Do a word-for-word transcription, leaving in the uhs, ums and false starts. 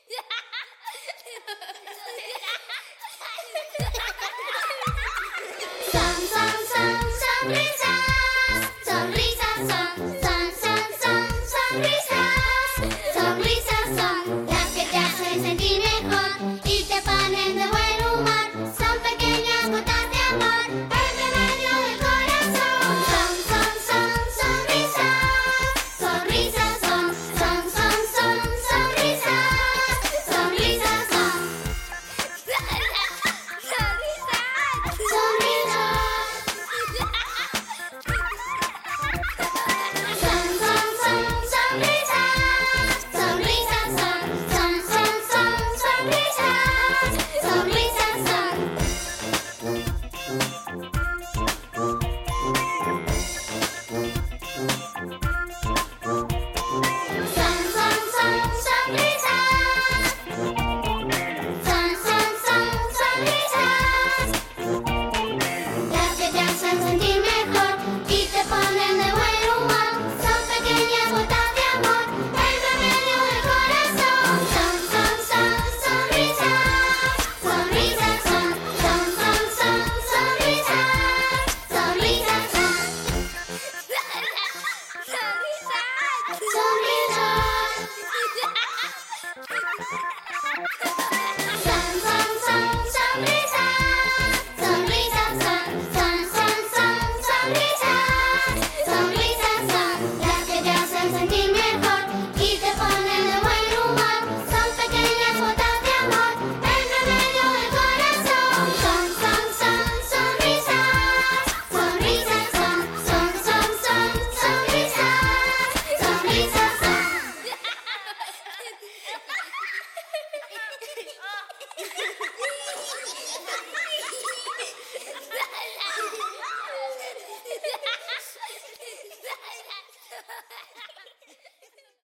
Son, son, son, sonrisas. Sonrisas son, son, son, son, sonrisas. Sonrisas son las que te hacen sentir mejor y te ponen de buen humor. Son pequeñas gotas de amor, el remedio del corazón. Son, son, son, sonrisas. Sonrisas son, son, son, son, sonrisas. Sonrisas son. Las que te hacen sentir mejor y te ponen de buen humor. Son pequeñas gotas de amor, el remedio del corazón. Son, son, son, sonrisas. Sonrisas son, son, son, son, sonrisas. Sonrisas son. Son, son, son, sonrisas. Sonrisas son, son, son, son, sonrisas. Sonrisas son las que te hacen sentir mejor y te ponen de buen humor. Son pequeñas gotas de amor, el remedio del corazón. Son, son, son, sonrisas. Sonrisas son, son, son, son, sonrisas. Sonrisas son.